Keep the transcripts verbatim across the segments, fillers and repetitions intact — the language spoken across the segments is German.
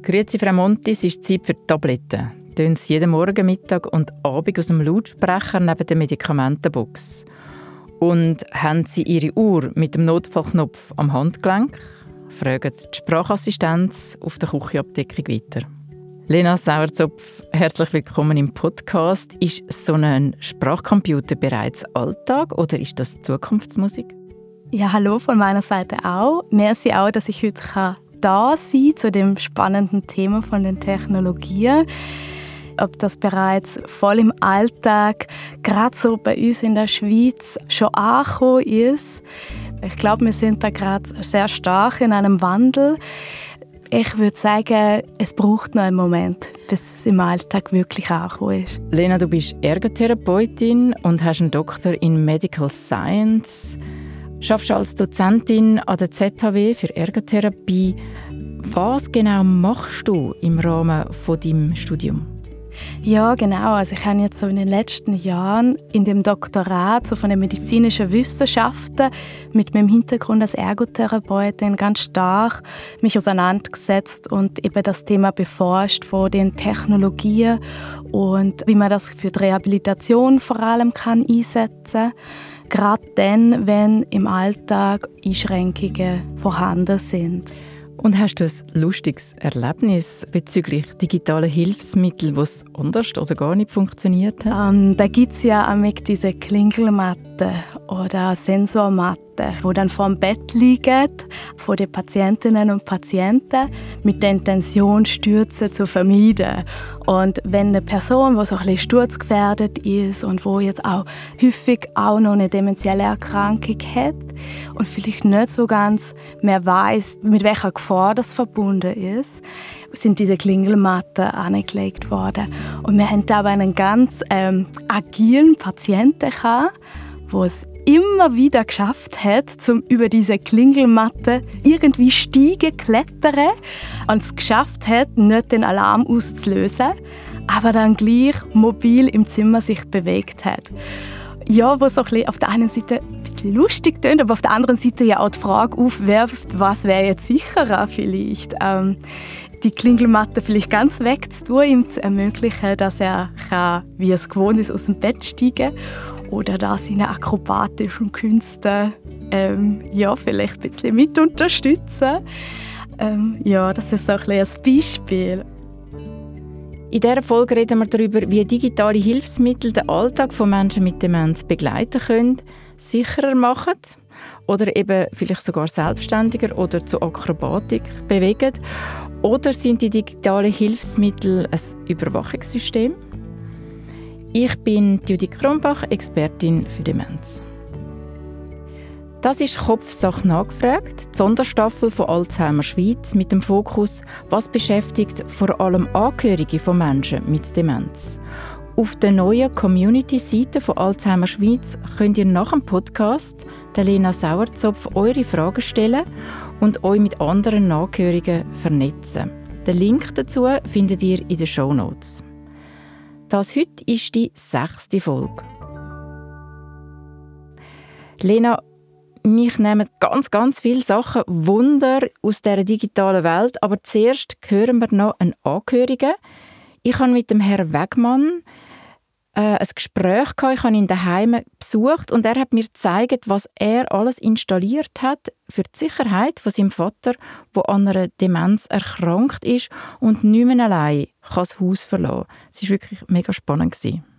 Grüezi Frau Monti, es ist Zeit für die Tabletten. Tönen Sie jeden Morgen, Mittag und Abend aus dem Lautsprecher neben der Medikamentenbox. Und haben Sie Ihre Uhr mit dem Notfallknopf am Handgelenk? Fragen die Sprachassistenz auf der Küchenabdeckung weiter. Lena Sauerzopf, herzlich willkommen im Podcast. Ist so ein Sprachcomputer bereits Alltag oder ist das Zukunftsmusik? Ja, hallo von meiner Seite auch. Merci auch, dass ich heute kann da sein zu dem spannenden Thema von den Technologien. Ob das bereits voll im Alltag, gerade so bei uns in der Schweiz, schon angekommen ist. Ich glaube, wir sind da gerade sehr stark in einem Wandel. Ich würde sagen, es braucht noch einen Moment, bis es im Alltag wirklich angekommen ist. Lena, du bist Ergotherapeutin und hast einen Doktor in Medical Science. Du arbeitest als Dozentin an der Z H W für Ergotherapie. Was genau machst du im Rahmen von deinem Studium? Ja, genau. Also ich habe jetzt so in den letzten Jahren in dem Doktorat so von den medizinischen Wissenschaften mit meinem Hintergrund als Ergotherapeutin ganz stark mich auseinandergesetzt und eben das Thema beforscht von den Technologien und wie man das für die Rehabilitation vor allem kann einsetzen kann. Gerade dann, wenn im Alltag Einschränkungen vorhanden sind. Und hast du ein lustiges Erlebnis bezüglich digitaler Hilfsmittel, wo es anders oder gar nicht funktioniert hat? Ähm, da gibt es ja auch diese Klingelmatten oder Sensormatten, die dann vor dem Bett liegen, von den Patientinnen und Patienten, mit der Intention, Stürze zu vermeiden. Und wenn eine Person, die so ein bisschen sturzgefährdet ist und die jetzt auch häufig auch noch eine dementielle Erkrankung hat und vielleicht nicht so ganz mehr weiss, mit welcher Gefahr das verbunden ist, sind diese Klingelmatten angelegt worden. Und wir hatten aber einen ganz ähm, agilen Patienten, der es immer wieder geschafft hat, um über diese Klingelmatte irgendwie steigen, klettern und es geschafft hat, nicht den Alarm auszulösen, aber dann gleich mobil im Zimmer sich bewegt hat. Ja, was so ein bisschen auf der einen Seite ein bisschen lustig klingt, aber auf der anderen Seite ja auch die Frage aufwirft, was wäre jetzt sicherer vielleicht? Ähm, die Klingelmatte vielleicht ganz wegzutun, ihm zu ermöglichen, dass er kann, wie es gewohnt ist, aus dem Bett steigen oder da seine akrobatischen Künste ähm, ja, vielleicht ein bisschen mit unterstützen. Ähm, ja, das ist so ein, ein Beispiel. In dieser Folge reden wir darüber, wie digitale Hilfsmittel den Alltag von Menschen mit Demenz begleiten können, sicherer machen oder eben vielleicht sogar selbstständiger oder zu Akrobatik bewegen. Oder sind die digitalen Hilfsmittel ein Überwachungssystem? Ich bin Judith Kronbach, Expertin für Demenz. Das ist «Kopfsache nachgefragt», die Sonderstaffel von Alzheimer Schweiz mit dem Fokus «Was beschäftigt vor allem Angehörige von Menschen mit Demenz?». Auf der neuen Community-Seite von Alzheimer Schweiz könnt ihr nach dem Podcast der Lena Sauerzopf eure Fragen stellen und euch mit anderen Angehörigen vernetzen. Den Link dazu findet ihr in den Shownotes. Das heute ist die sechste Folge. Lena, mich nehmen ganz, ganz viele Sachen Wunder aus dieser digitalen Welt, aber zuerst hören wir noch einen Angehörigen. Ich habe mit dem Herrn Wegmann äh, ein Gespräch gehabt. Ich habe ihn daheim besucht und er hat mir gezeigt, was er alles installiert hat für die Sicherheit von seinem Vater, der an einer Demenz erkrankt ist und nicht mehr allein kann das Haus verlassen. Es war wirklich mega spannend.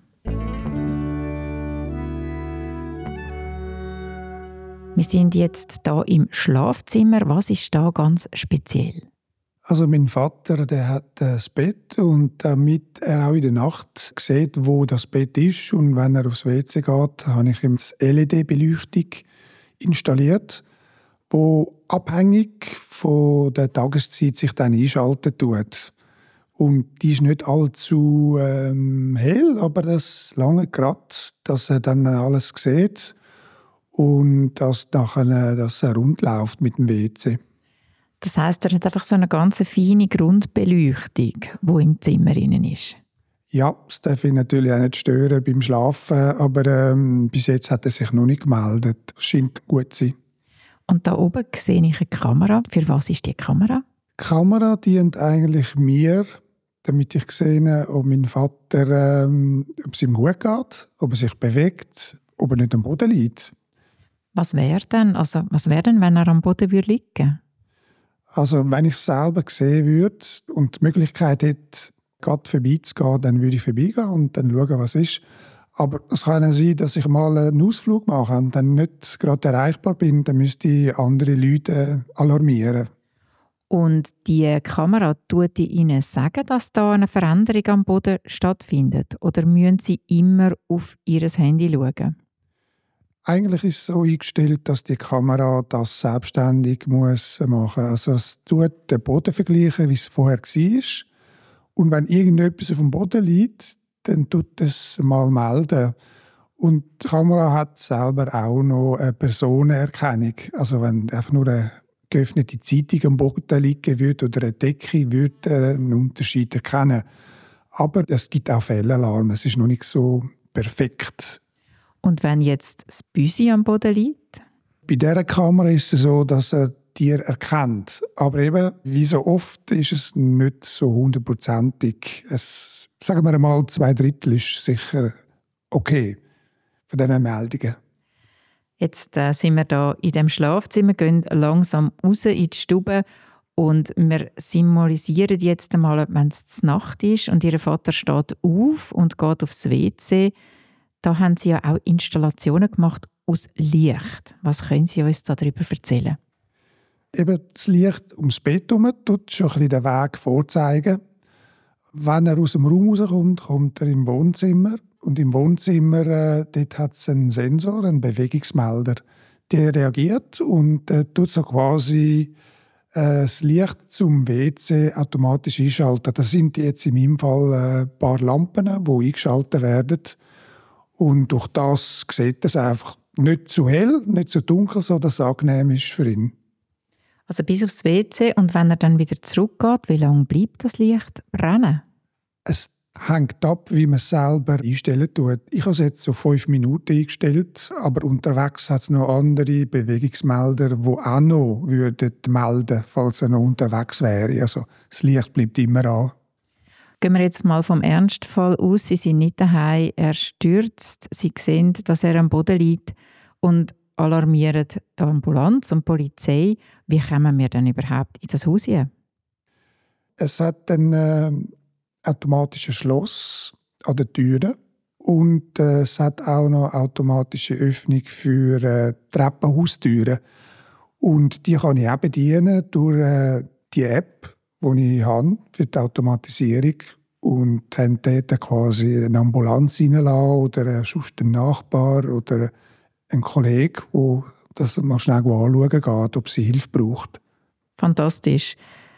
Wir sind jetzt hier im Schlafzimmer. Was ist da ganz speziell? Also mein Vater, der hat das Bett und damit er auch in der Nacht sieht, wo das Bett ist und wenn er aufs W C geht, habe ich ihm das L E D-Beleuchtung installiert, wo abhängig von der Tageszeit sich dann einschalten tut. Und die ist nicht allzu ähm, hell, aber das lange gerade, dass er dann alles sieht und dass nachher dass er rund läuft mit dem W C. Das heisst, er hat einfach so eine ganz feine Grundbeleuchtung, die im Zimmer innen ist. Ja, das darf ihn natürlich auch nicht stören beim Schlafen, aber ähm, bis jetzt hat er sich noch nicht gemeldet. Das scheint gut zu sein. Und da oben sehe ich eine Kamera. Für was ist die Kamera? Die Kamera dient eigentlich mir, damit ich sehe, ob mein Vater, ähm, ob es ihm gut geht, ob er sich bewegt, ob er nicht am Boden liegt. Was wäre denn, also was wäre denn, wenn er am Boden würde liegen? Also wenn ich es selber sehen würde und die Möglichkeit hätte, gerade vorbeizugehen, dann würde ich vorbeigehen und dann schauen, was ist. Aber es kann auch sein, dass ich mal einen Ausflug mache und dann nicht gerade erreichbar bin, dann müsste ich andere Leute alarmieren. Und die Kamera tut Ihnen sagen, dass da eine Veränderung am Boden stattfindet? Oder müssen Sie immer auf Ihr Handy schauen? Eigentlich ist es so eingestellt, dass die Kamera das selbstständig muss machen muss. Also es tut den Boden vergleichen, wie es vorher war. Und wenn irgendetwas auf dem Boden liegt, dann tut es mal melden. Und die Kamera hat selber auch noch eine Personenerkennung. Also wenn einfach nur eine geöffnete Zeitung am Boden liegen würde oder eine Decke, würde er einen Unterschied erkennen. Aber es gibt auch Fehlalarm. Es ist noch nicht so perfekt. Und wenn jetzt das Büsi am Boden liegt? Bei dieser Kamera ist es so, dass er Tier erkennt. Aber eben, wie so oft, ist es nicht so hundertprozentig. Es, sagen wir mal, zwei Drittel ist sicher okay von diesen Meldungen. Jetzt äh, sind wir da in dem Schlafzimmer, gehen langsam raus in die Stube und wir symbolisieren jetzt einmal, wenn es Nacht ist und Ihr Vater steht auf und geht aufs W C. Da haben Sie ja auch Installationen gemacht aus Licht. Was können Sie uns darüber erzählen? Eben das Licht ums Bett herum tut schon ein bisschen den Weg vorzeigen. Wenn er aus dem Raum rauskommt, kommt er im Wohnzimmer. Und im Wohnzimmer äh, dort hat es einen Sensor, einen Bewegungsmelder. Der reagiert und äh, tut so quasi äh, das Licht zum W C automatisch einschalten. Das sind jetzt in meinem Fall äh, ein paar Lampen, die eingeschaltet werden. Und durch das sieht es einfach nicht zu hell, nicht zu dunkel, sodass es angenehm ist für ihn. Also bis aufs W C und wenn er dann wieder zurückgeht, wie lange bleibt das Licht brennen? Es hängt ab, wie man es selber einstellen tut. Ich habe es jetzt auf fünf Minuten eingestellt, aber unterwegs hat es noch andere Bewegungsmelder, die auch noch würden melden, falls er noch unterwegs wäre. Also das Licht bleibt immer an. Gehen wir jetzt mal vom Ernstfall aus. Sie sind nicht daheim, er stürzt, Sie sehen, dass er am Boden liegt und alarmieren die Ambulanz und die Polizei. Wie kommen wir denn überhaupt in das Haus hier? Es hat ein äh, automatisches Schloss an den Türen und äh, es hat auch noch automatische Öffnung für äh, Treppenhaustüren. Und die kann ich auch bedienen durch äh, die App, die ich habe für die Automatisierung und kann dort quasi eine Ambulanz reinlassen oder sonst einen Nachbar oder einen Kollegen, der das mal schnell anschauen geht, ob sie Hilfe braucht. Fantastisch.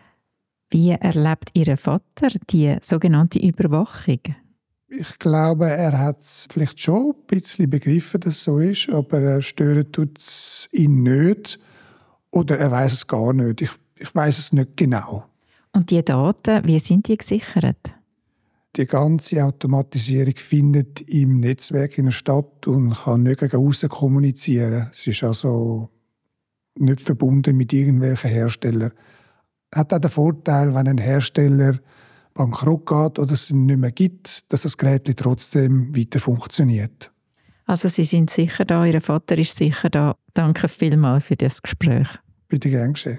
Wie erlebt Ihr Vater die sogenannte Überwachung? Ich glaube, er hat es vielleicht schon ein bisschen begriffen, dass es so ist, aber er stören tut es ihn nicht oder er weiß es gar nicht. Ich, ich weiß es nicht genau. Und die Daten, wie sind die gesichert? Die ganze Automatisierung findet im Netzwerk in der Stadt und kann nicht gegen aussen kommunizieren. Es ist also nicht verbunden mit irgendwelchen Herstellern. Hat auch den Vorteil, wenn ein Hersteller bankrott geht oder es ihn nicht mehr gibt, dass das Gerät trotzdem weiter funktioniert. Also Sie sind sicher da, Ihr Vater ist sicher da. Danke vielmals für das Gespräch. Bitte gern geschehen.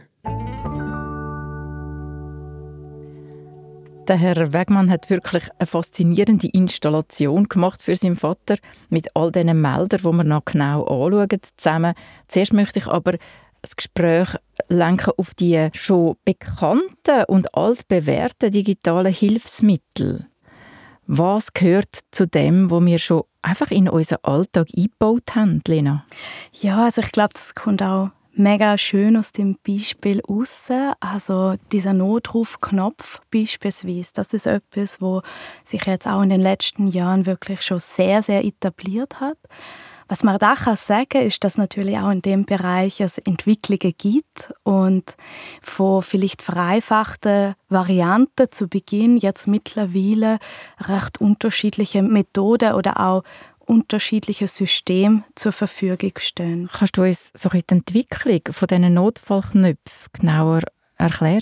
Der Herr Wegmann hat wirklich eine faszinierende Installation gemacht für seinen Vater mit all diesen Meldern, die wir noch genau anschauen zusammen. Zuerst möchte ich aber das Gespräch lenken auf die schon bekannten und altbewährten digitalen Hilfsmittel. Was gehört zu dem, was wir schon einfach in unseren Alltag eingebaut haben, Lena? Ja, also ich glaube, das kommt auch mega schön aus dem Beispiel raus. Also dieser Notrufknopf beispielsweise, das ist etwas, wo sich jetzt auch in den letzten Jahren wirklich schon sehr, sehr etabliert hat. Was man da kann sagen, ist, dass natürlich auch in dem Bereich es Entwicklungen gibt und von vielleicht vereinfachten Varianten zu Beginn jetzt mittlerweile recht unterschiedliche Methoden oder auch unterschiedliche Systeme zur Verfügung stehen. Kannst du uns so die Entwicklung von diesen Notfallknöpfen genauer erklären?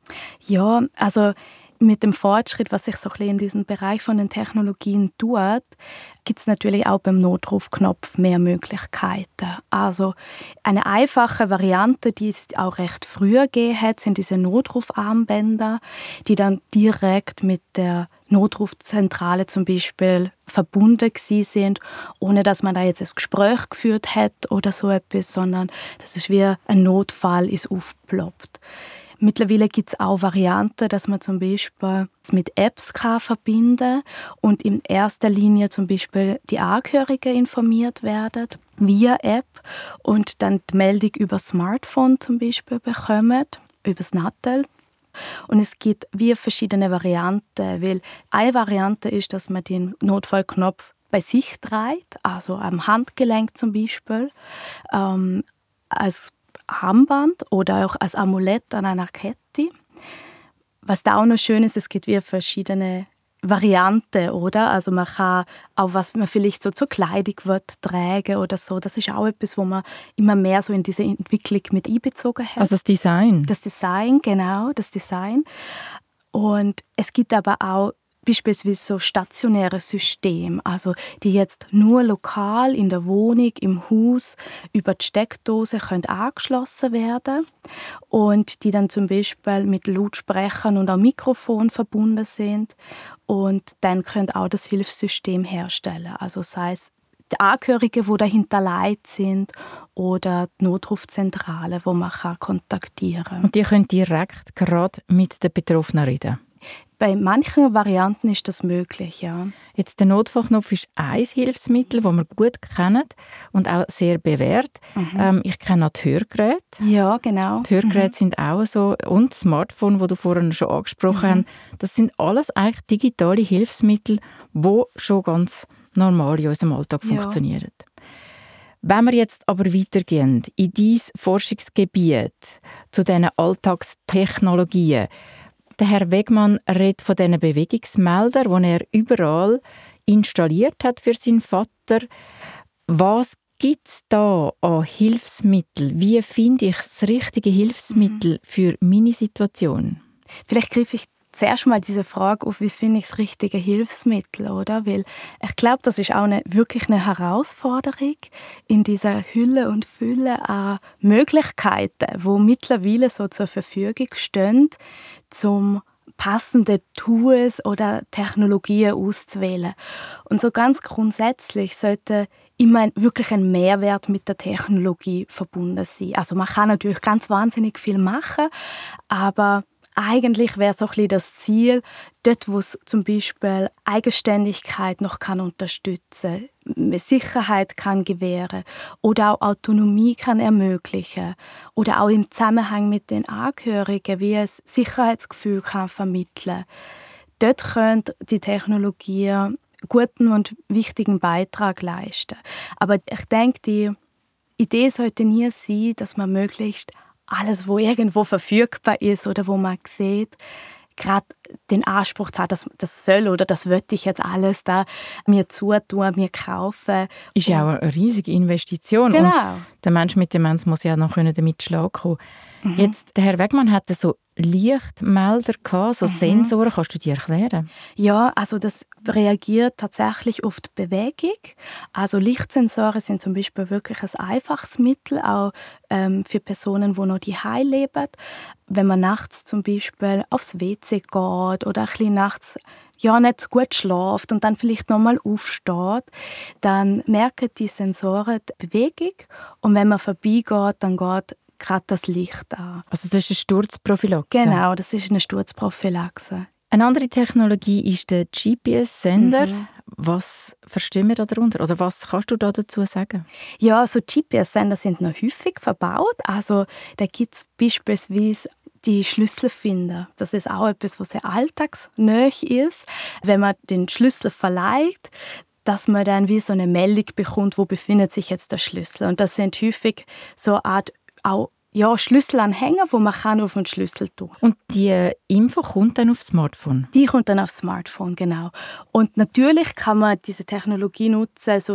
Ja, also mit dem Fortschritt, was sich so ein bisschen in diesem Bereich von den Technologien tut, gibt es natürlich auch beim Notrufknopf mehr Möglichkeiten. Also eine einfache Variante, die es auch recht früh gegeben hat, sind diese Notrufarmbänder, die dann direkt mit der Notrufzentrale zum Beispiel verbunden gewesen sind, ohne dass man da jetzt ein Gespräch geführt hat oder so etwas, sondern das ist wie ein Notfall ist aufgeploppt. Mittlerweile gibt es auch Varianten, dass man zum Beispiel mit Apps kann verbinden und in erster Linie zum Beispiel die Angehörigen informiert werden via App und dann die Meldung über das Smartphone zum Beispiel bekommen, über das Nattel. Und es gibt wie verschiedene Varianten, weil eine Variante ist, dass man den Notfallknopf bei sich trägt, also am Handgelenk zum Beispiel, ähm, als Armband oder auch als Amulett an einer Kette. Was da auch noch schön ist, es gibt wie verschiedene Varianten, oder? Also man kann auch, was man vielleicht so zur Kleidung wird, tragen oder so. Das ist auch etwas, wo man immer mehr so in diese Entwicklung mit einbezogen hat. Also das Design? Das Design, genau, das Design. Und es gibt aber auch beispielsweise so stationäre Systeme, also die jetzt nur lokal in der Wohnung, im Haus über die Steckdose können angeschlossen werden und die dann zum Beispiel mit Lautsprechern und auch Mikrofon verbunden sind und dann können auch das Hilfssystem herstellen, also sei es die Angehörigen, die dahinter leitet sind oder die Notrufzentrale, wo man kontaktieren kann. Und die können direkt gerade mit den Betroffenen reden? Bei manchen Varianten ist das möglich, ja. Jetzt, der Notfallknopf ist ein Hilfsmittel, das wir gut kennen und auch sehr bewährt. Mhm. Ähm, ich kenne auch die Hörgeräte. Ja, genau. Die Hörgeräte mhm. sind auch so. Und das Smartphone, das du vorhin schon angesprochen mhm. hast. Das sind alles eigentlich digitale Hilfsmittel, die schon ganz normal in unserem Alltag ja. funktionieren. Wenn wir jetzt aber weitergehen in dein Forschungsgebiet zu diesen Alltagstechnologien, der Herr Wegmann redet von diesen Bewegungsmeldern, die er überall installiert hat für seinen Vater. Was gibt es da an Hilfsmitteln? Wie finde ich das richtige Hilfsmittel für meine Situation? Vielleicht greife ich zuerst mal diese Frage auf, wie finde ich das richtige Hilfsmittel, oder? Weil ich glaube, das ist auch eine, wirklich eine Herausforderung in dieser Hülle und Fülle an Möglichkeiten, die mittlerweile so zur Verfügung stehen, zum passende Tools oder Technologien auszuwählen. Und so ganz grundsätzlich sollte immer wirklich ein Mehrwert mit der Technologie verbunden sein. Also man kann natürlich ganz wahnsinnig viel machen, aber eigentlich wäre so ein bisschen das Ziel, dort, wo es zum Beispiel Eigenständigkeit noch kann unterstützen, Sicherheit kann gewähren oder auch Autonomie kann ermöglichen oder auch im Zusammenhang mit den Angehörigen, wie es Sicherheitsgefühl kann vermitteln. Dort könnte die Technologie einen guten und wichtigen Beitrag leisten. Aber ich denke, die Idee sollte nie sein, dass man möglichst alles, was irgendwo verfügbar ist oder wo man sieht, gerade den Anspruch zu haben, das, das soll oder das will ich jetzt alles da mir zutun, mir kaufen. Ist ja auch eine riesige Investition. Genau. Und der Mensch mit Demenz muss ja noch damit Schlag kommen. Mhm. Jetzt, der Herr Wegmann hatte so Lichtmelder gehabt, so mhm. Sensoren. Kannst du die erklären? Ja, also das reagiert tatsächlich auf die Bewegung. Also Lichtsensoren sind zum Beispiel wirklich ein einfaches Mittel, auch ähm, für Personen, die noch daheim leben. Wenn man nachts zum Beispiel aufs W C geht oder ein bisschen nachts ja, nicht so gut schläft und dann vielleicht nochmal aufsteht, dann merken die Sensoren die Bewegung und wenn man vorbeigeht, dann geht gerade das Licht an. Also das ist eine Sturzprophylaxe? Genau, das ist eine Sturzprophylaxe. Eine andere Technologie ist der G P S-Sender. Mhm. Was verstehen wir darunter? Oder was kannst du da dazu sagen? Ja, also G P S-Sender sind noch häufig verbaut. Also da gibt es beispielsweise die Schlüsselfinder. Das ist auch etwas, was sehr alltagsnah ist. Wenn man den Schlüssel verleiht, dass man dann wie so eine Meldung bekommt, wo befindet sich jetzt der Schlüssel. Und das sind häufig so eine Art auch ja, Schlüsselanhänger, wo man kann auf den Schlüssel tun. Und die Info kommt dann aufs Smartphone? Die kommt dann aufs Smartphone, genau. Und natürlich kann man diese Technologie nutzen, so wie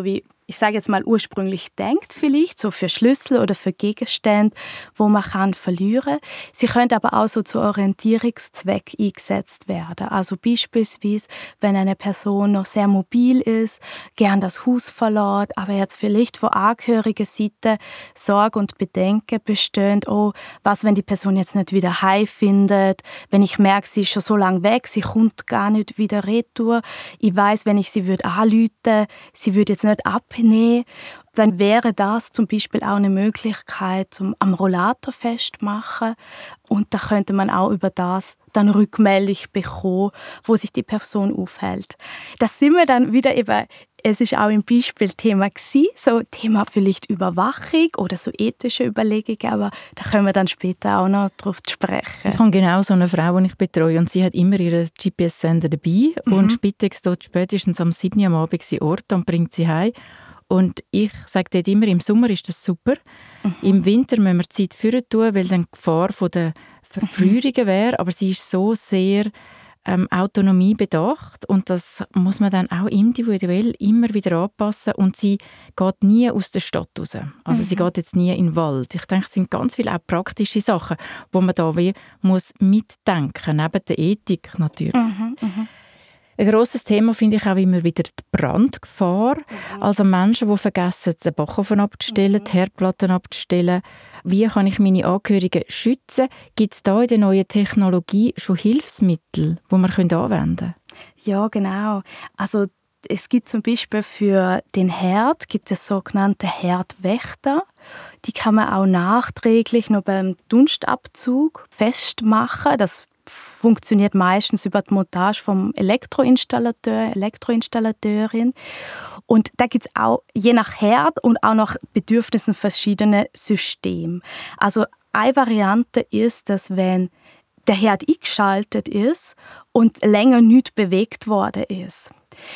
ich sage jetzt mal, ursprünglich denkt vielleicht, so für Schlüssel oder für Gegenstände, wo man kann verlieren. Sie können aber auch so zu Orientierungszweck eingesetzt werden. Also beispielsweise, wenn eine Person noch sehr mobil ist, gern das Haus verlässt, aber jetzt vielleicht von angehöriger Seite Sorge und Bedenken bestehen, oh, was, wenn die Person jetzt nicht wieder heim findet, wenn ich merke, sie ist schon so lange weg, sie kommt gar nicht wieder retour, ich weiss, wenn ich sie würde anrufen, sie würde jetzt nicht ab nehmen, dann wäre das zum Beispiel auch eine Möglichkeit, zum am Rollator festmachen. Und da könnte man auch über das dann Rückmeldung bekommen, wo sich die Person aufhält. Das sind wir dann wieder eben, es ist auch im Beispiel Thema gewesen, so Thema vielleicht Überwachung oder so ethische Überlegungen, aber da können wir dann später auch noch drauf sprechen. Ich habe genau so eine Frau, die ich betreue, und sie hat immer ihren G P S-Sender dabei mhm. und Spitex dort spätestens am sieben Uhr am Abend sie Ort und bringt sie heim. Und ich sage dort immer, im Sommer ist das super. Mhm. Im Winter müssen wir die Zeit führen tun, weil dann die Gefahr von der Verfrührungen wäre. Aber sie ist so sehr ähm, Autonomie bedacht und das muss man dann auch individuell immer wieder anpassen. Und sie geht nie aus der Stadt raus. Also mhm. sie geht jetzt nie in den Wald. Ich denke, es sind ganz viele auch praktische Sachen, wo man da wie muss mitdenken, neben der Ethik natürlich. Mhm. Mhm. Ein grosses Thema finde ich auch immer wieder die Brandgefahr. Mhm. Also Menschen, die vergessen, den Backofen abzustellen, mhm. die Herdplatten abzustellen. Wie kann ich meine Angehörigen schützen? Gibt es da in der neuen Technologie schon Hilfsmittel, die man anwenden können? Ja, genau. Also es gibt zum Beispiel für den Herd gibt es sogenannte Herdwächter. Die kann man auch nachträglich noch beim Dunstabzug festmachen. Das funktioniert meistens über die Montage vom Elektroinstallateur, Elektroinstallateurin. Und da gibt es auch je nach Herd und auch nach Bedürfnissen verschiedene Systeme. Also eine Variante ist, dass wenn der Herd eingeschaltet ist und länger nicht bewegt worden ist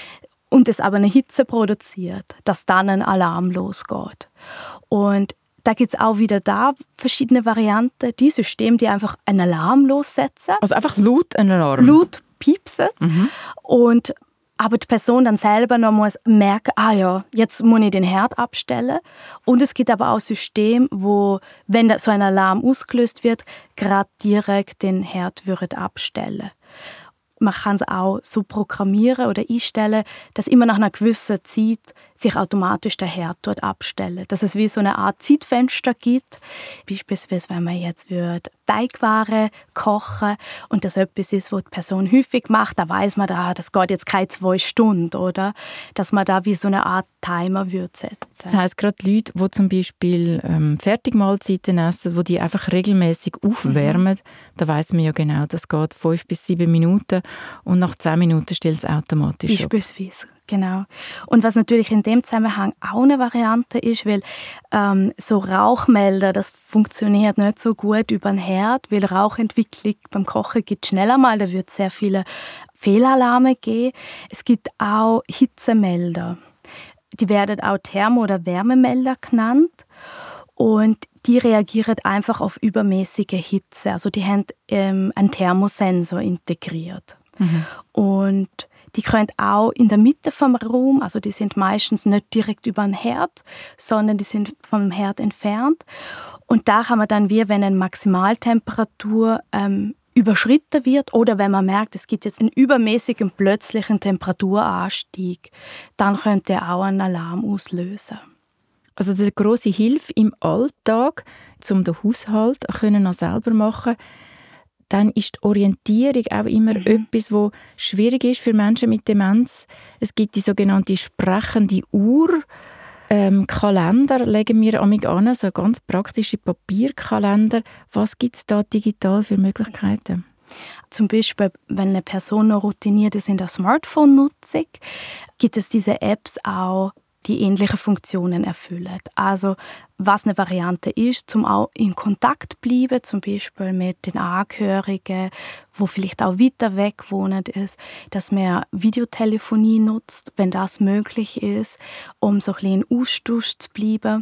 und es aber eine Hitze produziert, dass dann ein Alarm losgeht. Und da gibt es auch wieder da verschiedene Varianten. Die Systeme, die einfach einen Alarm lossetzen. Also einfach laut einen Alarm? Laut piepsen. Mhm. Und, aber die Person dann selber noch muss merken, ah ja, jetzt muss ich den Herd abstellen. Und es gibt aber auch Systeme, wo, wenn so ein Alarm ausgelöst wird, gerade direkt den Herd abstellen würden. Man kann es auch so programmieren oder einstellen, dass immer nach einer gewissen Zeit sich automatisch der Herd dort abstellen. Dass es wie so eine Art Zeitfenster gibt. Beispielsweise, wenn man jetzt Teigwaren kochen und das etwas ist, was die Person häufig macht, da weiß man, da, das geht jetzt keine zwei Stunden, oder? Dass man da wie so eine Art Timer würde setzen. Das heisst, gerade Leute, die zum Beispiel ähm, Fertigmahlzeiten essen, die die einfach regelmäßig aufwärmen, mhm. da weiss man ja genau, das geht fünf bis sieben Minuten und nach zehn Minuten stellt es automatisch ab. Beispielsweise. Genau. Und was natürlich in dem Zusammenhang auch eine Variante ist, weil ähm, so Rauchmelder, das funktioniert nicht so gut über den Herd, weil Rauchentwicklung beim Kochen gibt es schneller mal, da wird es sehr viele Fehlalarme geben. Es gibt auch Hitzemelder. Die werden auch Thermo- oder Wärmemelder genannt. Und die reagieren einfach auf übermäßige Hitze. Also die haben ähm, einen Thermosensor integriert. Mhm. Und die können auch in der Mitte vom Raum, also die sind meistens nicht direkt über den Herd, sondern die sind vom Herd entfernt. Und da kann man dann, wie wenn eine Maximaltemperatur ähm, überschritten wird oder wenn man merkt, es gibt jetzt einen übermäßigen plötzlichen Temperaturanstieg, dann könnte er auch einen Alarm auslösen. Also die grosse Hilfe im Alltag, um den Haushalt können auch selber machen, dann ist die Orientierung auch immer mhm. etwas, was schwierig ist für Menschen mit Demenz. Es gibt die sogenannte sprechende Uhr. Ähm, Kalender legen wir amig an, so ganz praktische Papierkalender. Was gibt es da digital für Möglichkeiten? Zum Beispiel, wenn eine Person noch routiniert ist in der Smartphone-Nutzung, gibt es diese Apps auch, die ähnliche Funktionen erfüllen. Also was eine Variante ist, zum auch in Kontakt zu bleiben, zum Beispiel mit den Angehörigen, wo vielleicht auch weiter weg wohnen, ist, dass man Videotelefonie nutzt, wenn das möglich ist, um so ein bisschen in Austausch zu bleiben.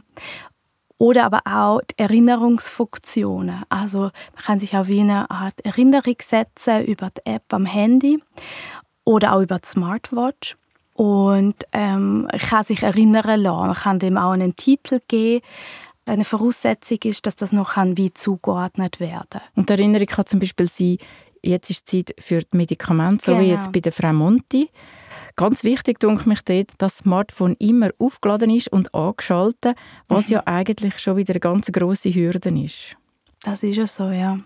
Oder aber auch die Erinnerungsfunktionen. Also man kann sich auch wie eine Art Erinnerung setzen über die App am Handy oder auch über die Smartwatch. Und ähm, ich kann sich erinnern lassen, man kann dem auch einen Titel geben. Eine Voraussetzung ist, dass das noch kann wie zugeordnet werden. Und die Erinnerung kann zum Beispiel sein, jetzt ist Zeit für die Medikamente, so genau. wie jetzt bei der Frau Monti. Ganz wichtig, denke ich, dort, dass das Smartphone immer aufgeladen ist und angeschaltet, was mhm. ja eigentlich schon wieder eine ganz grosse Hürde ist. Das ist ja so, ja.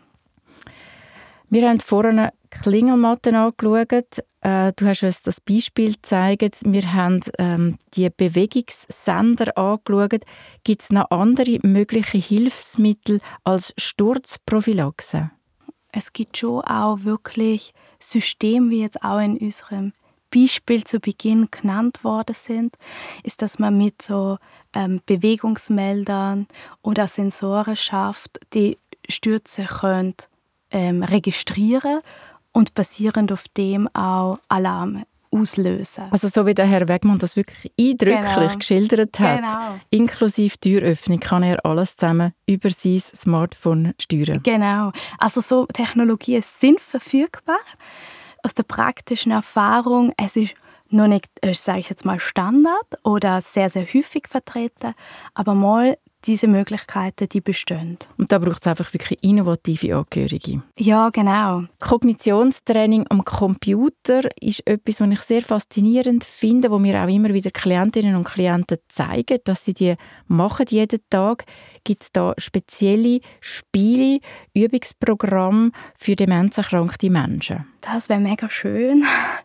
Wir haben vorhin Klingelmatten angeschaut. Äh, du hast uns das Beispiel gezeigt. Wir haben ähm, die Bewegungssender angeschaut. Gibt es noch andere mögliche Hilfsmittel als Sturzprophylaxe? Es gibt schon auch wirklich Systeme, wie jetzt auch in unserem Beispiel zu Beginn genannt worden sind, ist, dass man mit so ähm, Bewegungsmeldern oder Sensoren schafft, die Stürze können, ähm, registrieren und basierend auf dem auch Alarm auslösen. Also so wie der Herr Wegmann das wirklich eindrücklich genau. geschildert hat, genau. inklusive Türöffnung, kann er alles zusammen über sein Smartphone steuern. Genau. Also so Technologien sind verfügbar. Aus der praktischen Erfahrung, es ist noch nicht, sage ich jetzt mal, Standard oder sehr, sehr häufig vertreten, aber mal diese Möglichkeiten, die bestehen. Und da braucht es einfach wirklich innovative Angehörige. Ja, genau. Kognitionstraining am Computer ist etwas, was ich sehr faszinierend finde, wo mir auch immer wieder Klientinnen und Klienten zeigen, dass sie die machen jeden Tag. Gibt es da spezielle Spiele, Übungsprogramme für demenzerkrankte Menschen? Das wäre mega schön.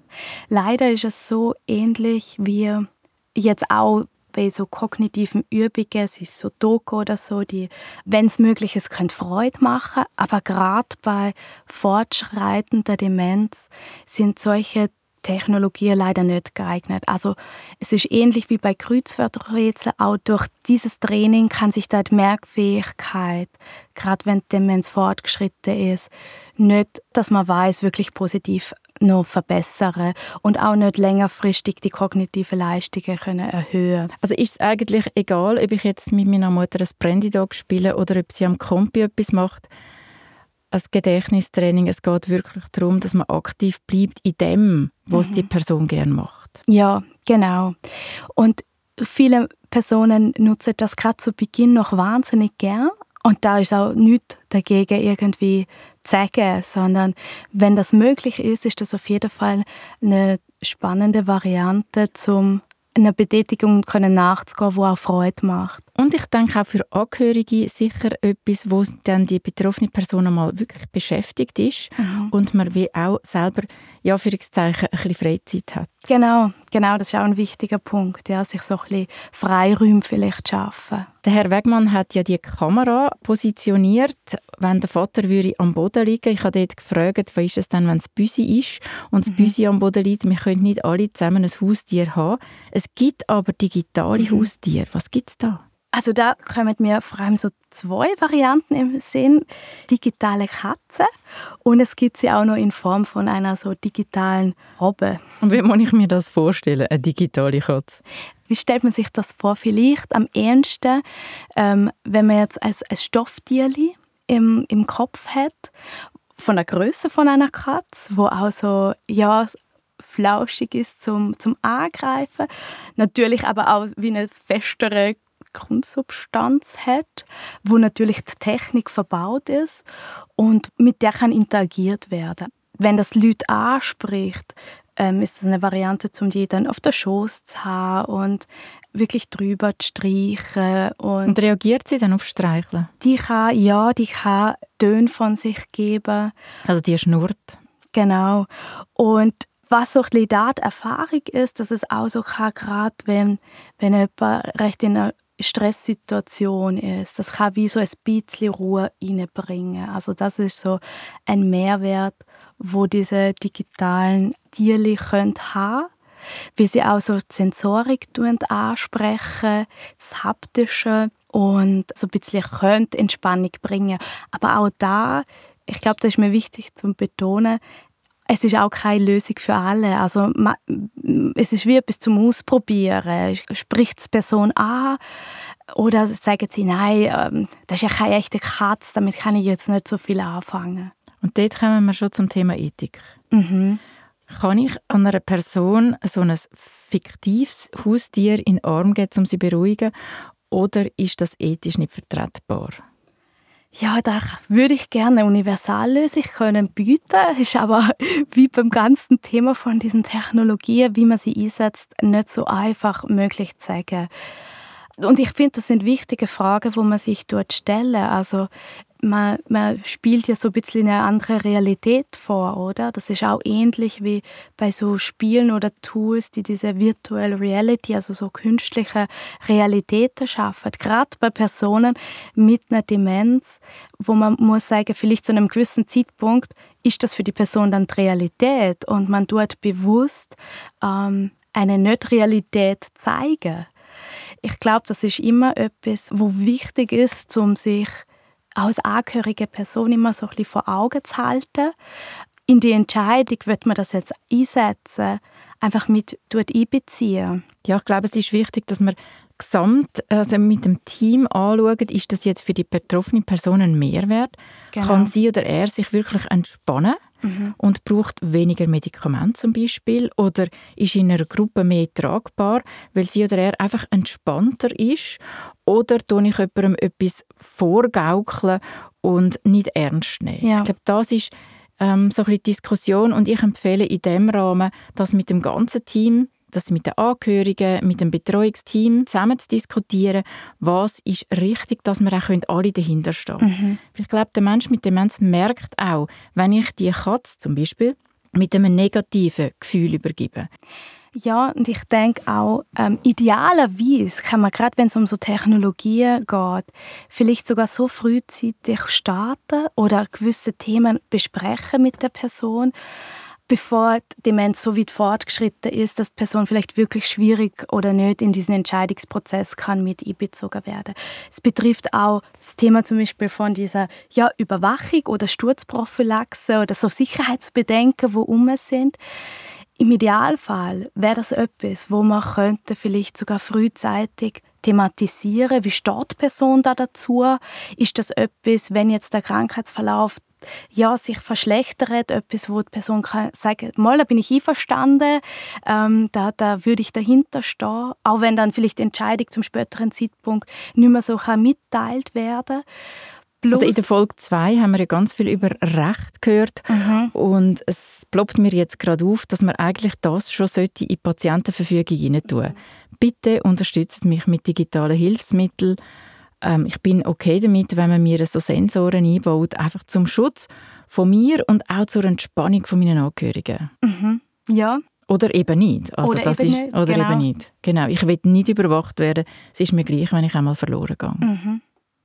Leider ist es so ähnlich wie jetzt auch bei so kognitiven Übungen, es ist so Doku oder so, die, wenn es möglich ist, können Freude machen. Aber gerade bei fortschreitender Demenz sind solche Technologien leider nicht geeignet. Also es ist ähnlich wie bei Kreuzworträtseln. Auch durch dieses Training kann sich da die Merkfähigkeit, gerade wenn die Demenz fortgeschritten ist, nicht, dass man weiß, wirklich positiv noch verbessern und auch nicht längerfristig die kognitiven Leistungen können erhöhen. Also ist es eigentlich egal, ob ich jetzt mit meiner Mutter ein Brandy-Dog spiele oder ob sie am Kompi etwas macht? Als Gedächtnistraining, es geht wirklich darum, dass man aktiv bleibt in dem, was mhm. die Person gerne macht. Ja, genau. Und viele Personen nutzen das gerade zu Beginn noch wahnsinnig gern. Und da ist auch nichts dagegen irgendwie zu sagen, sondern wenn das möglich ist, ist das auf jeden Fall eine spannende Variante, um einer Betätigung nachzugehen, die auch Freude macht. Und ich denke auch für Angehörige sicher etwas, wo dann die betroffene Person einmal wirklich beschäftigt ist mhm. und man wie auch selber, ja, für Zeichen, ein bisschen Freizeit hat. Genau, genau, das ist auch ein wichtiger Punkt, ja, sich so ein bisschen Freiräume vielleicht schaffen. Der Herr Wegmann hat ja die Kamera positioniert, wenn der Vater würde am Boden liegen. Ich habe dort gefragt, was ist es denn, wenn es Büsi ist und das mhm. Büsi am Boden liegt. Wir können nicht alle zusammen ein Haustier haben. Es gibt aber digitale mhm. Haustiere. Was gibt es da? Also da kommen mir vor allem so zwei Varianten im Sinn. Digitale Katze und es gibt sie auch noch in Form von einer so digitalen Robbe. Und wie muss ich mir das vorstellen, eine digitale Katze? Wie stellt man sich das vor? Vielleicht am ehesten, ähm, wenn man jetzt ein, ein Stofftierli im, im Kopf hat, von der Größe von einer Katze, wo auch so, ja, flauschig ist zum, zum Angreifen. Natürlich aber auch wie eine festere Grundsubstanz hat, wo natürlich die Technik verbaut ist und mit der kann interagiert werden. Wenn das Leute anspricht, ähm, ist das eine Variante, um die dann auf den Schoß zu haben und wirklich drüber zu streichen. Und, und reagiert sie dann auf Streicheln? Die kann, ja, die kann Töne von sich geben. Also die schnurrt? Genau. Und was so ein bisschen da die Erfahrung ist, dass es auch so kann, gerade wenn, wenn jemand recht in einer Stresssituation ist. Das kann wie so ein bisschen Ruhe reinbringen. Also das ist so ein Mehrwert, wo diese digitalen Tierli haben können, wie sie auch so die Sensorik ansprechen, das Haptische und so ein bisschen könnte Entspannung bringen. Aber auch da, ich glaube, das ist mir wichtig zu betonen, es ist auch keine Lösung für alle. Also, man, es ist wie etwas zum Ausprobieren. Spricht die Person an oder sagen sie, nein, das ist ja keine echte Katze, damit kann ich jetzt nicht so viel anfangen. Und dort kommen wir schon zum Thema Ethik. Mhm. Kann ich an einer Person so ein fiktives Haustier in den Arm geben, um sie zu beruhigen? Oder ist das ethisch nicht vertretbar? Ja, da würde ich gerne eine Universallösung können bieten. Es ist aber wie beim ganzen Thema von diesen Technologien, wie man sie einsetzt, nicht so einfach möglich zu sagen. Und ich finde, das sind wichtige Fragen, die man sich dort stellen. Also man, man spielt ja so ein bisschen eine andere Realität vor, oder? Das ist auch ähnlich wie bei so Spielen oder Tools, die diese Virtual Reality, also so künstliche Realitäten schaffen. Gerade bei Personen mit einer Demenz, wo man muss sagen, vielleicht zu einem gewissen Zeitpunkt ist das für die Person dann die Realität und man tut bewusst ähm, eine Nicht-Realität zeigen. Ich glaube, das ist immer etwas, wo wichtig ist, um sich als angehörige Person immer so ein bisschen vor Augen zu halten. In die Entscheidung, wird man das jetzt einsetzen, einfach mit einbeziehen. Ja, ich glaube, es ist wichtig, dass man gesamt also mit dem Team anschaut, ist das jetzt für die betroffene Person ein Mehrwert? Genau. Kann sie oder er sich wirklich entspannen? Mhm. Und braucht weniger Medikamente zum Beispiel oder ist in einer Gruppe mehr tragbar, weil sie oder er einfach entspannter ist, oder tue ich jemandem etwas vorgaukeln und nicht ernst nehmen? Ja. Ich glaube, das ist ähm, so ein bisschen die Diskussion und ich empfehle in diesem Rahmen, das mit dem ganzen Team, das mit den Angehörigen, mit dem Betreuungsteam zusammen zu diskutieren, was ist richtig, dass wir auch alle dahinter stehen können. Mhm. Ich glaube, der Mensch mit Demenz merkt auch, wenn ich die Katze zum Beispiel mit einem negativen Gefühl übergebe. Ja, und ich denke auch, ähm, idealerweise kann man, gerade wenn es um so Technologien geht, vielleicht sogar so frühzeitig starten oder gewisse Themen besprechen mit der Person, bevor die Demenz so weit fortgeschritten ist, dass die Person vielleicht wirklich schwierig oder nicht in diesen Entscheidungsprozess kann mit einbezogen werden. Es betrifft auch das Thema zum Beispiel von dieser ja, Überwachung oder Sturzprophylaxe oder so Sicherheitsbedenken, die rum sind. Im Idealfall wäre das etwas, wo man könnte vielleicht sogar frühzeitig thematisieren. Wie steht die Person da dazu? Ist das etwas, wenn jetzt der Krankheitsverlauf ja, sich verschlechtert, etwas, wo die Person kann sagen, mal, da bin ich einverstanden, ähm, da, da würde ich dahinter stehen, auch wenn dann vielleicht die Entscheidung zum späteren Zeitpunkt nicht mehr so kann mitteilt werden. Plus also in der Folge zwei haben wir ja ganz viel über Recht gehört mhm. und es ploppt mir jetzt gerade auf, dass man eigentlich das schon sollte in die Patientenverfügung hinein tun. Mhm. Bitte unterstützt mich mit digitalen Hilfsmitteln. Ähm, ich bin okay damit, wenn man mir so Sensoren einbaut, einfach zum Schutz von mir und auch zur Entspannung von meinen Angehörigen. Mhm. Ja. Oder eben nicht. Also oder das eben ist, nicht. Oder genau. eben nicht. Genau. Ich will nicht überwacht werden. Es ist mir gleich, wenn ich einmal verloren gehe. Mhm.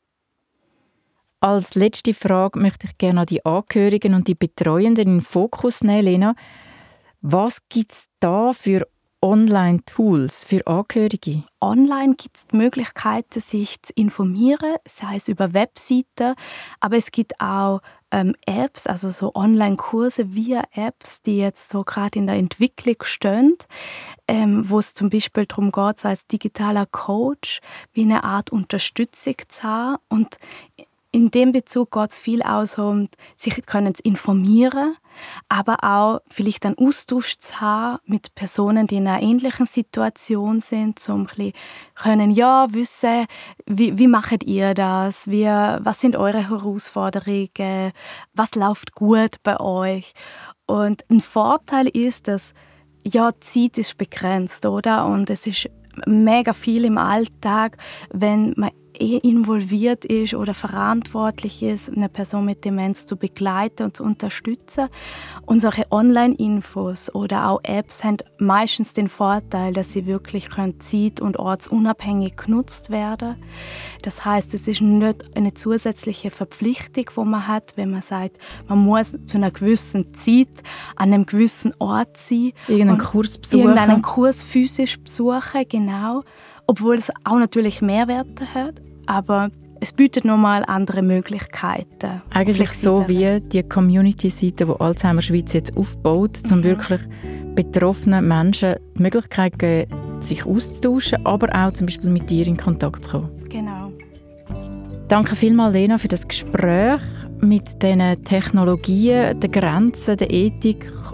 Als letzte Frage möchte ich gerne die Angehörigen und die Betreuenden in den Fokus nehmen, Lena. Was gibt es da für Online-Tools für Angehörige? Online gibt es die Möglichkeit, sich zu informieren, sei es über Webseiten, aber es gibt auch ähm, Apps, also so Online-Kurse via Apps, die jetzt so gerade in der Entwicklung stehen, ähm, wo es zum Beispiel darum geht, als digitaler Coach wie eine Art Unterstützung zu haben. Und in dem Bezug geht es viel auch so um sich können zu informieren, aber auch vielleicht einen Austausch zu haben mit Personen, die in einer ähnlichen Situation sind, so ein bisschen können ja wissen, wie, wie macht ihr das, wie, was sind eure Herausforderungen, was läuft gut bei euch. Und ein Vorteil ist, dass ja, die Zeit ist begrenzt, oder? Und es ist mega viel im Alltag, wenn man involviert ist oder verantwortlich ist, eine Person mit Demenz zu begleiten und zu unterstützen. Und solche Online-Infos oder auch Apps haben meistens den Vorteil, dass sie wirklich zeit- und ortsunabhängig genutzt werden. Das heißt, es ist nicht eine zusätzliche Verpflichtung, die man hat, wenn man sagt, man muss zu einer gewissen Zeit an einem gewissen Ort sein. Irgendeinen Kurs besuchen. Irgendeinen Kurs physisch besuchen, genau. Obwohl es auch natürlich Mehrwerte hat, aber es bietet nochmal andere Möglichkeiten. Eigentlich so wie die Community-Seite, die Alzheimer Schweiz jetzt aufbaut, um mhm. wirklich betroffenen Menschen die Möglichkeit zu geben, sich auszutauschen, aber auch zum Beispiel mit dir in Kontakt zu kommen. Genau. Danke vielmals, Lena, für das Gespräch mit diesen Technologien, den Grenzen, der Ethik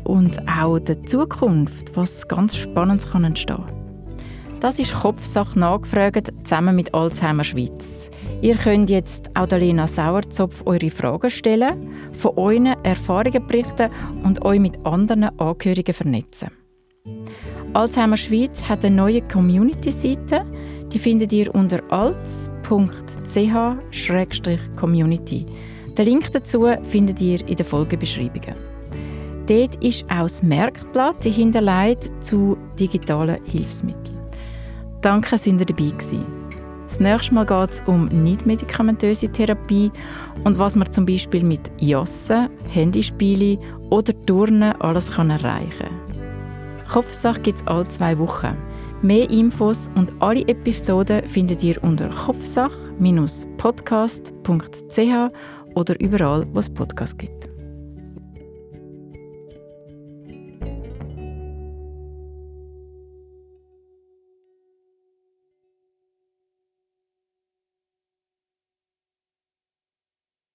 und auch der Zukunft, was ganz Spannendes kann entstehen. Das ist Kopfsache nachgefragt, zusammen mit Alzheimer Schweiz. Ihr könnt jetzt auch der Lena Sauerzopf eure Fragen stellen, von euren Erfahrungen berichten und euch mit anderen Angehörigen vernetzen. Alzheimer Schweiz hat eine neue Community-Seite, die findet ihr unter alz punkt c h slash community. Den Link dazu findet ihr in den Folgebeschreibungen. Dort ist auch das Merkblatt hinterlegt zu digitalen Hilfsmitteln. Danke, dass ihr dabei gewesen. Das nächste Mal geht es um nicht-medikamentöse Therapie und was man zum Beispiel mit Jassen, Handyspielen oder Turnen alles kann erreichen kann. Kopfsache gibt es alle zwei Wochen. Mehr Infos und alle Episoden findet ihr unter kopfsache Bindestrich podcast punkt c h oder überall, wo es Podcasts gibt.